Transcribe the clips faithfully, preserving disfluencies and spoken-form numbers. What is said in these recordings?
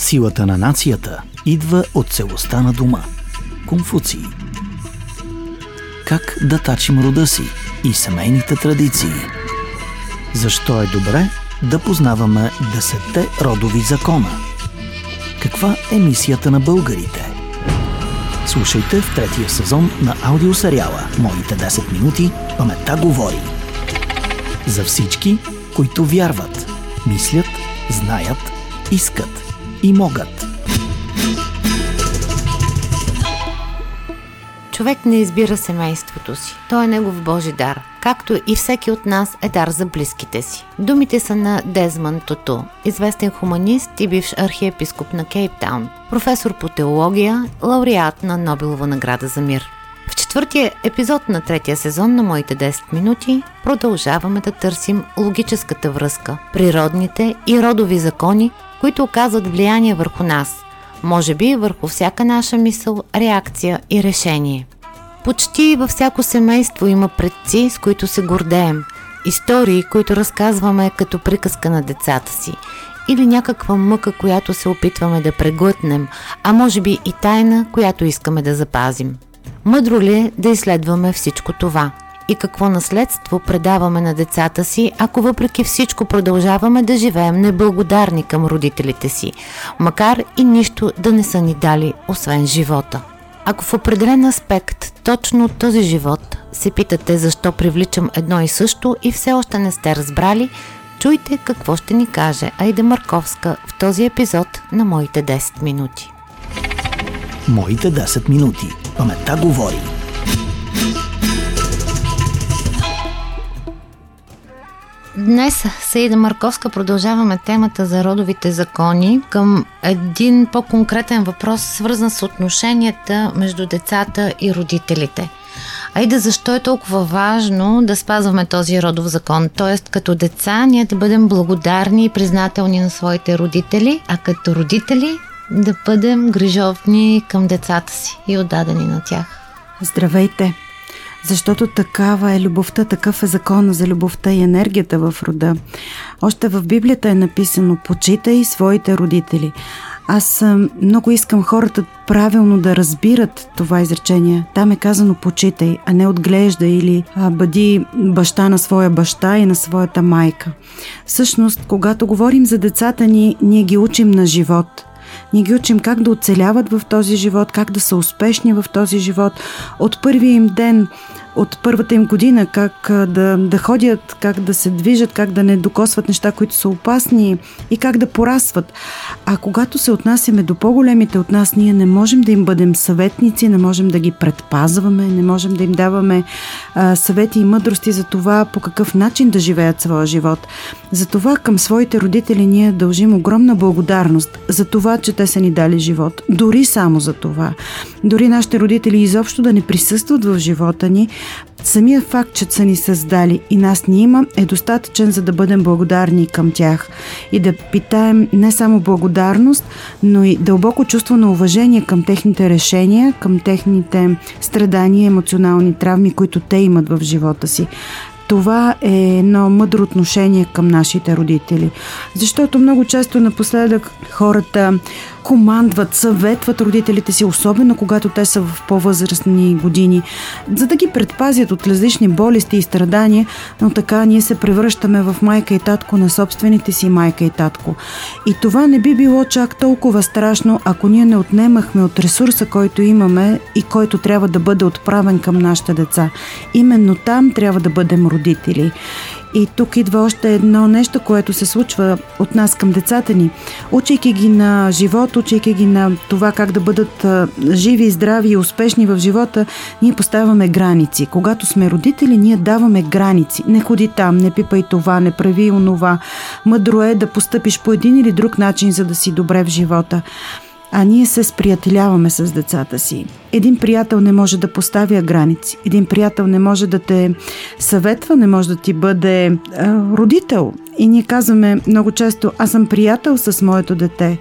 Силата на нацията идва от целостта на дома. Конфуций. Как да тачим рода си и семейните традиции? Защо е добре да познаваме десетте родови закона? Каква е мисията на българите? Слушайте в третия сезон на аудиосериала «Моите десет минути. Паметта говори». За всички, които вярват, мислят, знаят, искат и могат. Човек не избира семейството си. Той е негов Божи дар, както и всеки от нас е дар за близките си. Думите са на Дезмънд Туту, известен хуманист и бивш архиепископ на Кейптаун, професор по теология, лауреат на Нобелова награда за мир. В четвъртия епизод на третия сезон на Моите десет минути продължаваме да търсим логическата връзка, природните и родови закони, които оказват влияние върху нас, може би върху всяка наша мисъл, реакция и решение. Почти във всяко семейство има предци, с които се гордеем, истории, които разказваме като приказка на децата си, или някаква мъка, която се опитваме да преглътнем, а може би и тайна, която искаме да запазим. Мъдро ли е да изследваме всичко това? И какво наследство предаваме на децата си, ако въпреки всичко продължаваме да живеем неблагодарни към родителите си, макар и нищо да не са ни дали, освен живота? Ако в определен аспект, точно от този живот, се питате защо привличам едно и също и все още не сте разбрали, чуйте какво ще ни каже Айда Марковска в този епизод на Моите десет минути. Моите десет минути. Паметта говори. Днес с Айда Марковска продължаваме темата за родовите закони към един по-конкретен въпрос, свързан с отношенията между децата и родителите. Айда, защо е толкова важно да спазваме този родов закон? Тоест, като деца ние да бъдем благодарни и признателни на своите родители, а като родители да бъдем грижовни към децата си и отдадени на тях. Здравейте! Защото такава е любовта, такъв е закона за любовта и енергията в рода. Още в Библията е написано: почитай своите родители. Аз много искам хората правилно да разбират това изречение. Там е казано почитай, а не отглеждай или а, бъди баща на своя баща и на своята майка. Всъщност, когато говорим за децата ни, ние ги учим на живот. Ние ги учим как да оцеляват в този живот, как да са успешни в този живот. От първия им ден, от първата им година, как да, да ходят, как да се движат, как да не докосват неща, които са опасни и как да порастват. А когато се отнасяме до по-големите от нас, ние не можем да им бъдем съветници, не можем да ги предпазваме, не можем да им даваме а, съвети и мъдрости за това по какъв начин да живеят своя живот. Затова към своите родители ние дължим огромна благодарност за това, че те са ни дали живот. Дори само за това. Дори нашите родители изобщо да не присъстват в живота ни, самия факт, че са ни създали и нас ни има, е достатъчен, за да бъдем благодарни към тях и да питаем не само благодарност, но и дълбоко чувство на уважение към техните решения, към техните страдания, емоционални травми, които те имат в живота си. Това е едно мъдро отношение към нашите родители. Защото много често напоследък хората командват, съветват родителите си, особено когато те са в по-възрастни години, за да ги предпазят от различни болести и страдания, но така ние се превръщаме в майка и татко на собствените си майка и татко. И това не би било чак толкова страшно, ако ние не отнемахме от ресурса, който имаме и който трябва да бъде отправен към нашите деца. Именно там трябва да бъдем родители. И тук идва още едно нещо, което се случва от нас към децата ни. Учейки ги на живот, учейки ги на това как да бъдат живи, здрави и успешни в живота, ние поставяме граници. Когато сме родители, ние даваме граници. Не ходи там, не пипай това, не прави онова. Мъдро е да постъпиш по един или друг начин, за да си добре в живота. А ние се сприятеляваме с децата си. Един приятел не може да поставя граници. Един приятел не може да те съветва, не може да ти бъде а, родител. И ние казваме много често: аз съм приятел с моето дете.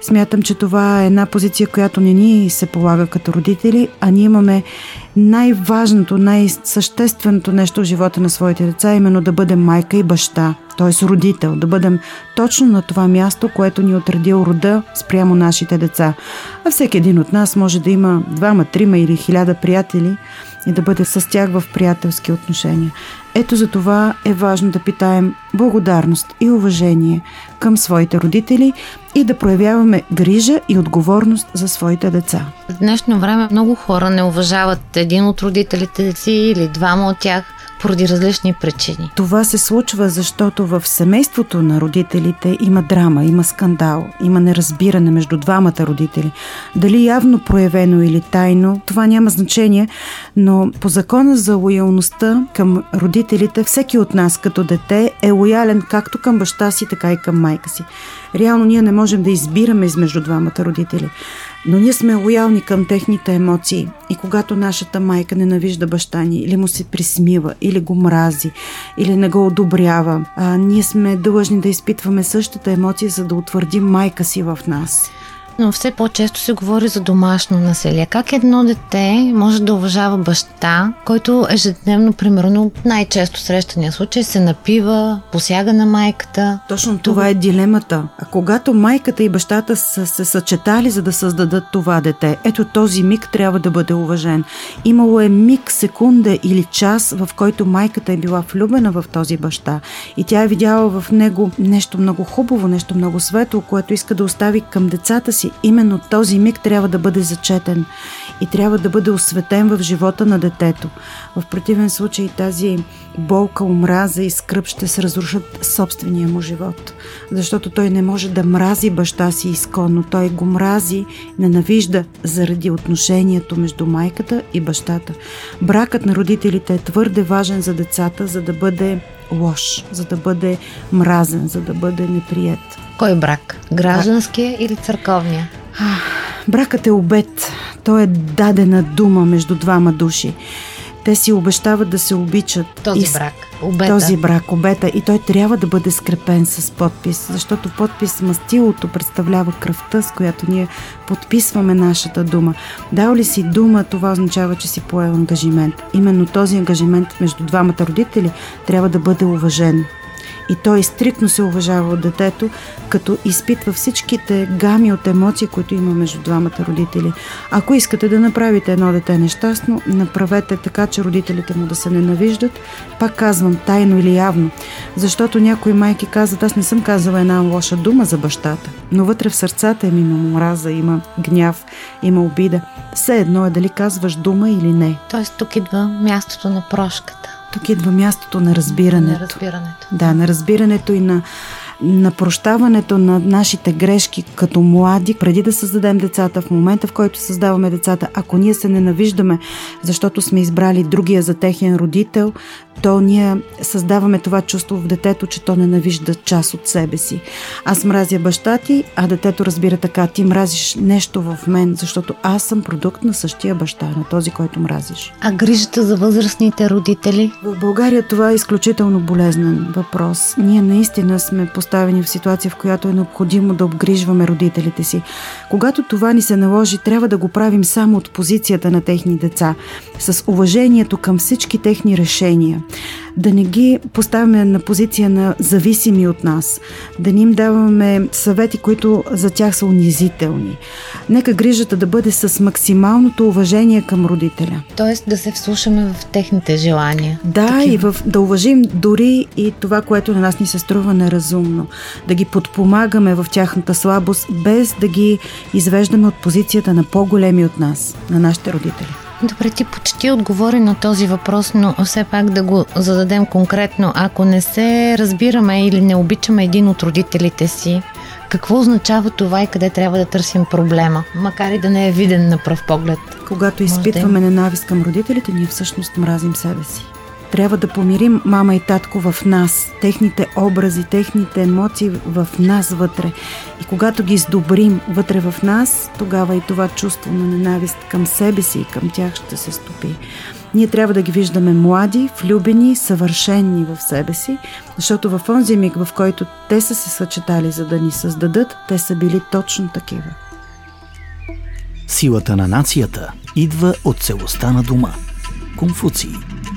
Смятам, че това е една позиция, която не ни се полага като родители, а ние имаме най-важното, най-същественото нещо в живота на своите деца, именно да бъдем майка и баща, т.е. родител, да бъдем точно на това място, което ни отредил рода спрямо нашите деца. А всеки един от нас може да има двама, трима или хиляда приятели и да бъде с тях в приятелски отношения. Ето за това е важно да питаем благодарност и уважение към своите родители и да проявяваме грижа и отговорност за своите деца. В днешно време много хора не уважават един от родителите си или двама от тях поради различни причини. Това се случва, защото в семейството на родителите има драма, има скандал, има неразбиране между двамата родители. Дали явно проявено или тайно, това няма значение, но по закона за лоялността към родителите, всеки от нас като дете е лоялен както към баща си, така и към майка си. Реално ние не можем да избираме измежду двамата родители, но ние сме лоялни към техните емоции и когато нашата майка ненавижда баща ни или му се присмива, или го мрази, или не го одобрява, а, ние сме длъжни да изпитваме същата емоция, за да утвърдим майка си в нас. Но все по-често се говори за домашно насилие. Как едно дете може да уважава баща, който ежедневно, примерно, най-често срещания случай се напива, посяга на майката? Точно това е дилемата. А когато майката и бащата са се съчетали, за да създадат това дете, ето този миг трябва да бъде уважен. Имало е миг, секунда или час, в който майката е била влюбена в този баща и тя е видяла в него нещо много хубаво, нещо много светло, което иска да остави към децата си. Именно този миг трябва да бъде зачетен и трябва да бъде осветен в живота на детето. В противен случай тази болка, омраза и скръб ще се разрушат собствения му живот. Защото той не може да мрази баща си изконно. Той го мрази, ненавижда заради отношението между майката и бащата. Бракът на родителите е твърде важен за децата, за да бъде лош, за да бъде мразен, за да бъде неприет. Кой брак? Гражданския или църковния? Бракът е обет. Той е дадена дума между двама души. Те си обещават да се обичат. Този брак, обета. Този брак, обета. И той трябва да бъде скрепен с подпис, защото подпис мастилото представлява кръвта, с която ние подписваме нашата дума. Дал ли си дума, това означава, че си поел ангажимент. Именно този ангажимент между двамата родители трябва да бъде уважен. И той стриктно се уважава от детето, като изпитва всичките гами от емоции, които има между двамата родители. Ако искате да направите едно дете нещастно, направете така, че родителите му да се ненавиждат. Пак казвам, тайно или явно. Защото някои майки казват, аз не съм казала една лоша дума за бащата, но вътре в сърцата им има омраза, има гняв, има обида. Все едно е дали казваш дума или не. Тоест тук идва мястото на прошката. Тук идва мястото на разбирането. На разбирането. Да, на разбирането и на, на прощаването на нашите грешки като млади, преди да създадем децата, в момента в който създаваме децата. Ако ние се ненавиждаме, защото сме избрали другия за техен родител, то ние създаваме това чувство в детето, че то ненавижда част от себе си. Аз мразя баща ти, а детето разбира така, ти мразиш нещо в мен, защото аз съм продукт на същия баща, на този, който мразиш. А грижата за възрастните родители? В България това е изключително болезнен въпрос. Ние наистина сме поставени в ситуация, в която е необходимо да обгрижваме родителите си. Когато това ни се наложи, трябва да го правим само от позицията на техни деца, с уважението към всички техни решения. Да не ги поставяме на позиция на зависими от нас, да не им даваме съвети, които за тях са унизителни. Нека грижата да бъде с максималното уважение към родителя. Тоест да се вслушаме в техните желания. Да, Такива. и в, да уважим дори и това, което на нас ни се струва неразумно. Да ги подпомагаме в тяхната слабост, без да ги извеждаме от позицията на по-големи от нас, на нашите родители. Добре, ти почти отговори на този въпрос, но все пак да го зададем конкретно. Ако не се разбираме или не обичаме един от родителите си, какво означава това и къде трябва да търсим проблема, макар и да не е виден на пръв поглед? Когато изпитваме да... ненавист към родителите, ние всъщност мразим себе си. Трябва да помирим мама и татко в нас, техните образи, техните емоции в нас вътре. И когато ги сдобрим вътре в нас, тогава и това чувство на ненавист към себе си и към тях ще се стопи. Ние трябва да ги виждаме млади, влюбени, съвършенни в себе си, защото в онзи миг, в който те са се съчетали за да ни създадат, те са били точно такива. Силата на нацията идва от целостта на дома. Конфуций.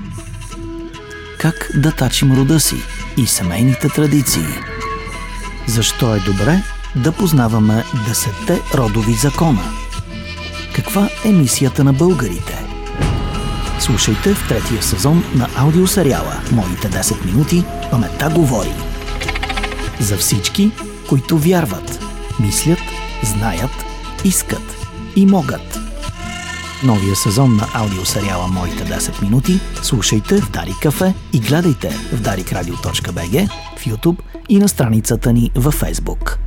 Как да тачим рода си и семейните традиции? Защо е добре да познаваме десетте родови закона? Каква е мисията на българите? Слушайте в третия сезон на аудиосериала «Моите десет минути. Паметта говори». За всички, които вярват, мислят, знаят, искат и могат. Новия сезон на аудиосериала «Моите десет минути» слушайте в Дарик Кафе и гледайте в дарик радио точка би джи, в YouTube и на страницата ни във Facebook.